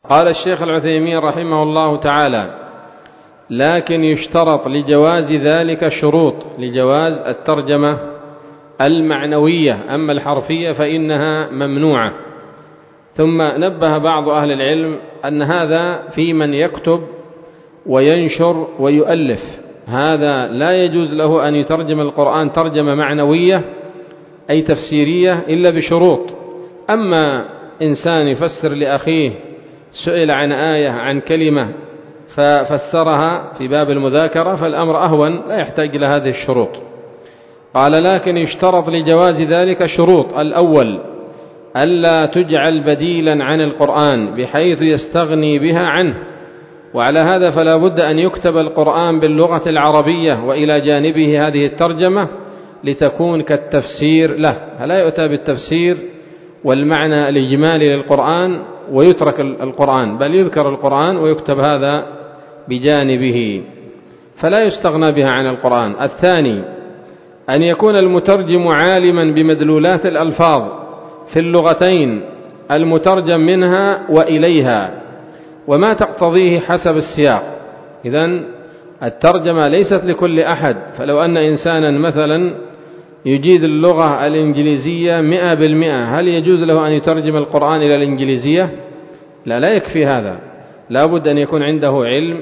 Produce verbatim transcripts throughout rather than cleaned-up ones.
قال الشيخ العثيمين رحمه الله تعالى: لكن يشترط لجواز ذلك شروط، لجواز الترجمة المعنوية، أما الحرفية فإنها ممنوعة. ثم نبه بعض أهل العلم أن هذا في من يكتب وينشر ويؤلف، هذا لا يجوز له أن يترجم القرآن ترجمة معنوية أي تفسيرية إلا بشروط. أما إنسان يفسر لأخيه، سئل عن آية عن كلمة ففسرها في باب المذاكرة، فالأمر أهون لا يحتاج إلى هذه الشروط. قال: لكن يشترط لجواز ذلك شروط: الأول ألا تجعل بديلا عن القرآن بحيث يستغني بها عنه، وعلى هذا فلا بد أن يكتب القرآن باللغة العربية وإلى جانبه هذه الترجمة لتكون كالتفسير له، فلا يؤتى بالتفسير والمعنى الإجمالي للقرآن ويترك القرآن، بل يذكر القرآن ويكتب هذا بجانبه، فلا يستغنى بها عن القرآن. الثاني أن يكون المترجم عالما بمدلولات الألفاظ في اللغتين المترجم منها وإليها وما تقتضيه حسب السياق. إذن الترجمة ليست لكل أحد، فلو أن إنسانا مثلا يجيد اللغة الإنجليزية مئة بالمئة، هل يجوز له أن يترجم القرآن إلى الإنجليزية؟ لا لا يكفي هذا، لا بد أن يكون عنده علم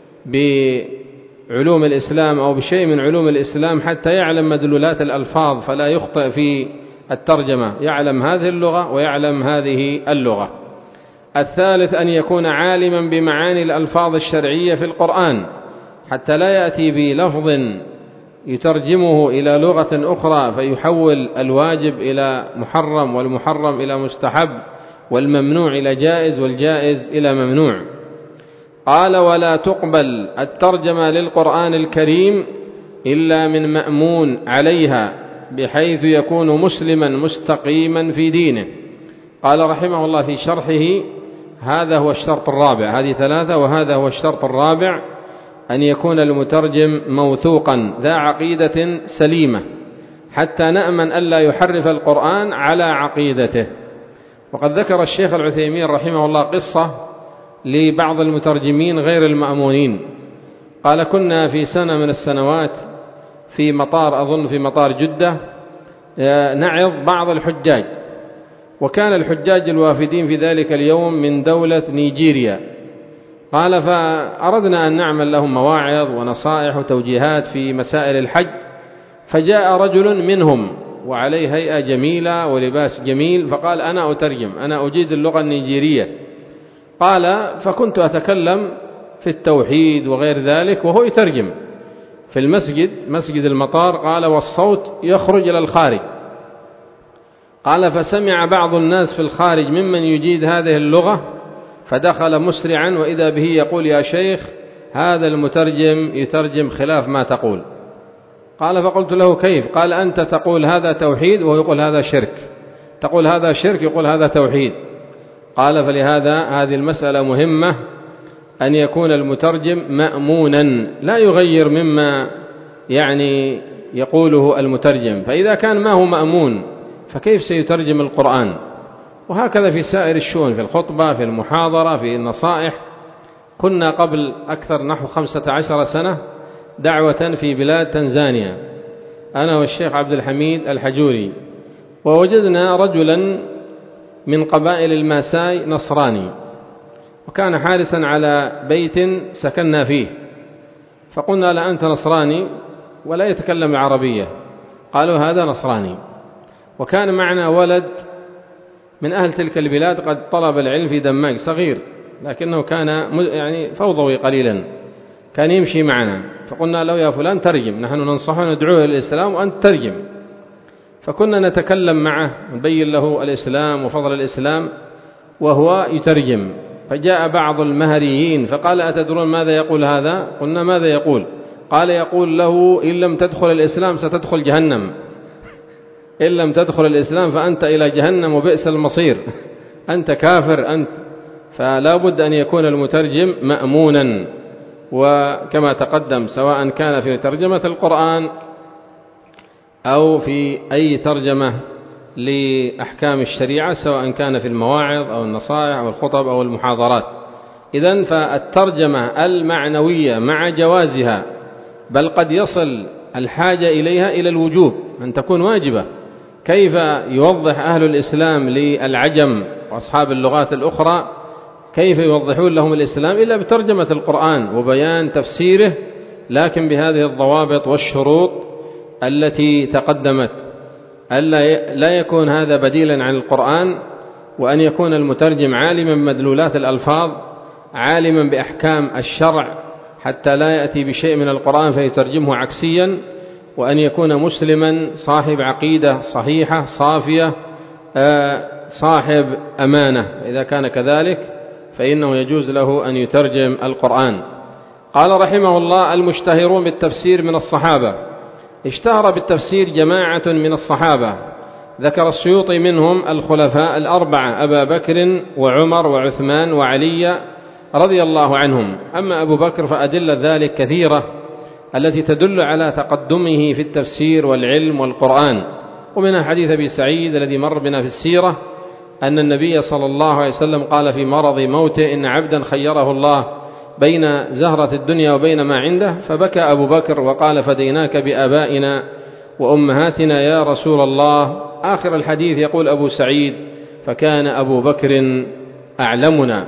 بعلوم الإسلام أو بشيء من علوم الإسلام حتى يعلم مدلولات الألفاظ فلا يخطئ في الترجمة، يعلم هذه اللغة ويعلم هذه اللغة. الثالث أن يكون عالما بمعاني الألفاظ الشرعية في القرآن حتى لا يأتي بلفظ يترجمه إلى لغة أخرى فيحول الواجب إلى محرم والمحرم إلى مستحب والممنوع إلى جائز والجائز إلى ممنوع. قال: ولا تقبل الترجمة للقرآن الكريم إلا من مأمون عليها بحيث يكون مسلما مستقيما في دينه. قال رحمه الله في شرحه: هذا هو الشرط الرابع، هذه ثلاثة وهذا هو الشرط الرابع، أن يكون المترجم موثوقا ذا عقيدة سليمة حتى نأمن ألا يحرف القرآن على عقيدته. وقد ذكر الشيخ العثيمين رحمه الله قصة لبعض المترجمين غير المأمونين. قال: كنا في سنة من السنوات في مطار، أظن في مطار جدة، نعظ بعض الحجاج، وكان الحجاج الوافدين في ذلك اليوم من دولة نيجيريا. قال: فأردنا أن نعمل لهم مواعظ ونصائح وتوجيهات في مسائل الحج، فجاء رجل منهم وعليه هيئة جميلة ولباس جميل، فقال: أنا أترجم، أنا أجيد اللغة النيجيرية. قال: فكنت أتكلم في التوحيد وغير ذلك وهو يترجم في المسجد، مسجد المطار. قال: والصوت يخرج إلى الخارج. قال: فسمع بعض الناس في الخارج ممن يجيد هذه اللغة فدخل مسرعا وإذا به يقول: يا شيخ، هذا المترجم يترجم خلاف ما تقول. قال: فقلت له: كيف؟ قال: أنت تقول هذا توحيد وهو يقول هذا شرك، تقول هذا شرك يقول هذا توحيد. قال: فلهذا هذه المسألة مهمة، أن يكون المترجم مأمونا لا يغير مما يعني يقوله المترجم، فإذا كان ما هو مأمون فكيف سيترجم القرآن؟ وهكذا في سائر الشؤون، في الخطبة، في المحاضرة، في النصائح. كنا قبل أكثر نحو خمسة عشر سنة دعوة في بلاد تنزانيا، أنا والشيخ عبد الحميد الحجوري، ووجدنا رجلا من قبائل الماساي نصراني، وكان حارسا على بيت سكننا فيه، فقلنا له: أنت نصراني ولا يتكلم العربية؟ قالوا: هذا نصراني. وكان معنا ولد من أهل تلك البلاد قد طلب العلم في دماغ، صغير لكنه كان يعني فوضوي قليلا، كان يمشي معنا، فقلنا له: يا فلان ترجم، نحن ننصحه ندعوه إلى الإسلام وأنت ترجم. فكنا نتكلم معه ونبين له الإسلام وفضل الإسلام وهو يترجم. فجاء بعض المهريين فقال: أتدرون ماذا يقول هذا؟ قلنا: ماذا يقول؟ قال: يقول له: إن لم تدخل الإسلام ستدخل جهنم، إن لم تدخل الإسلام فأنت إلى جهنم وبئس المصير، أنت كافر أنت. فلا بد أن يكون المترجم مأمونا، وكما تقدم سواء كان في ترجمة القرآن أو في أي ترجمة لأحكام الشريعة، سواء كان في المواعظ أو النصائح أو الخطب أو المحاضرات. إذن فالترجمة المعنوية مع جوازها، بل قد يصل الحاجة إليها إلى الوجوب أن تكون واجبة. كيف يوضح أهل الإسلام للعجم وأصحاب اللغات الأخرى، كيف يوضحون لهم الإسلام إلا بترجمة القرآن وبيان تفسيره، لكن بهذه الضوابط والشروط التي تقدمت، ألا لا يكون هذا بديلا عن القرآن، وأن يكون المترجم عالما بمدلولات الألفاظ، عالما بأحكام الشرع، حتى لا يأتي بشيء من القرآن فيترجمه عكسيا، وأن يكون مسلما صاحب عقيدة صحيحة صافية صاحب أمانة. إذا كان كذلك فإنه يجوز له أن يترجم القرآن. قال رحمه الله: المشتهرون بالتفسير من الصحابة. اشتهر بالتفسير جماعة من الصحابة، ذكر السيوطي منهم الخلفاء الأربعة أبا بكر وعمر وعثمان وعلي رضي الله عنهم. أما أبو بكر فأدلة ذلك كثيرة التي تدل على تقدمه في التفسير والعلم والقرآن، ومنها حديث أبي سعيد الذي مر بنا في السيرة أن النبي صلى الله عليه وسلم قال في مرض موته: إن عبدا خيره الله بين زهرة الدنيا وبين ما عنده، فبكى أبو بكر وقال: فديناك بآبائنا وأمهاتنا يا رسول الله. آخر الحديث يقول أبو سعيد: فكان أبو بكر أعلمنا.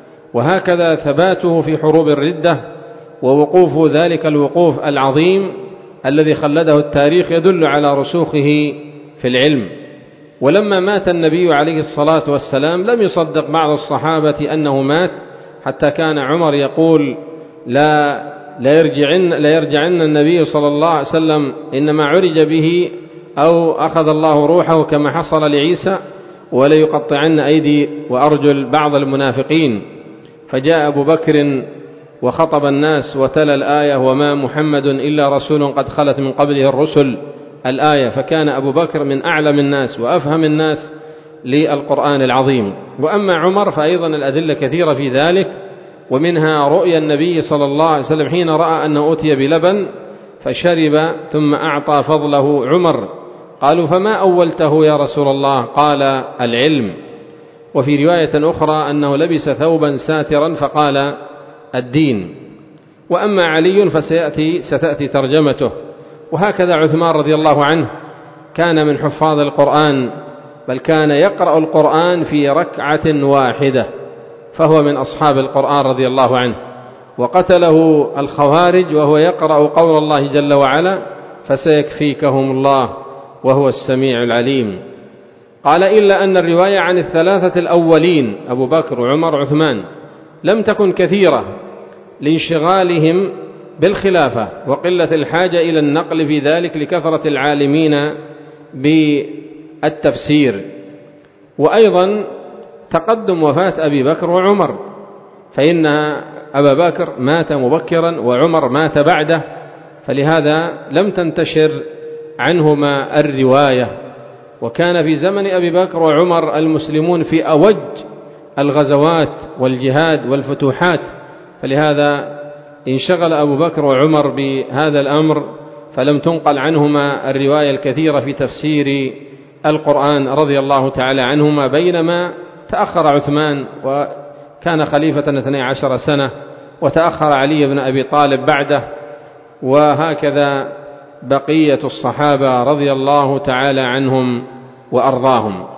وهكذا ثباته في حروب الردة ووقوف ذلك الوقوف العظيم الذي خلده التاريخ يدل على رسوخه في العلم. ولما مات النبي عليه الصلاة والسلام لم يصدق بعض الصحابة أنه مات، حتى كان عمر يقول: لا لا يرجعن, لا يرجعن النبي صلى الله عليه وسلم، إنما عرج به أو أخذ الله روحه كما حصل لعيسى، ولا يقطعن أيدي وأرجل بعض المنافقين. فجاء أبو بكر وخطب الناس وتلا الآية: وما محمد إلا رسول قد خلت من قبله الرسل، الآية. فكان أبو بكر من أعلم الناس وأفهم الناس للقرآن العظيم. وأما عمر فأيضا الأدلة كثيرة في ذلك، ومنها رؤيا النبي صلى الله عليه وسلم حين رأى أنه أتي بلبن فشرب ثم أعطى فضله عمر. قالوا: فما أولته يا رسول الله؟ قال: العلم. وفي رواية أخرى أنه لبس ثوبا ساترا فقال: الدين. وأما علي فسيأتي ستأتي ترجمته. وهكذا عثمان رضي الله عنه كان من حفاظ القرآن، بل كان يقرأ القرآن في ركعة واحدة، فهو من أصحاب القرآن رضي الله عنه. وقتله الخوارج وهو يقرأ قول الله جل وعلا: فسيكفيكهم الله وهو السميع العليم. قال: إلا أن الرواية عن الثلاثة الأولين أبو بكر وعمر وعثمان لم تكن كثيرة لانشغالهم بالخلافة وقلة الحاجة إلى النقل في ذلك لكثرة العالمين بالتفسير. وأيضا تقدم وفاة أبي بكر وعمر، فإن أبا بكر مات مبكرا وعمر مات بعده، فلهذا لم تنتشر عنهما الرواية. وكان في زمن أبي بكر وعمر المسلمون في أوج الغزوات والجهاد والفتوحات، فلهذا انشغل أبو بكر وعمر بهذا الأمر، فلم تنقل عنهما الرواية الكثيرة في تفسير القرآن رضي الله تعالى عنهما، بينما تأخر عثمان وكان خليفة اثني عشر سنة، وتأخر علي بن أبي طالب بعده، وهكذا بقية الصحابة رضي الله تعالى عنهم وأرضاهم.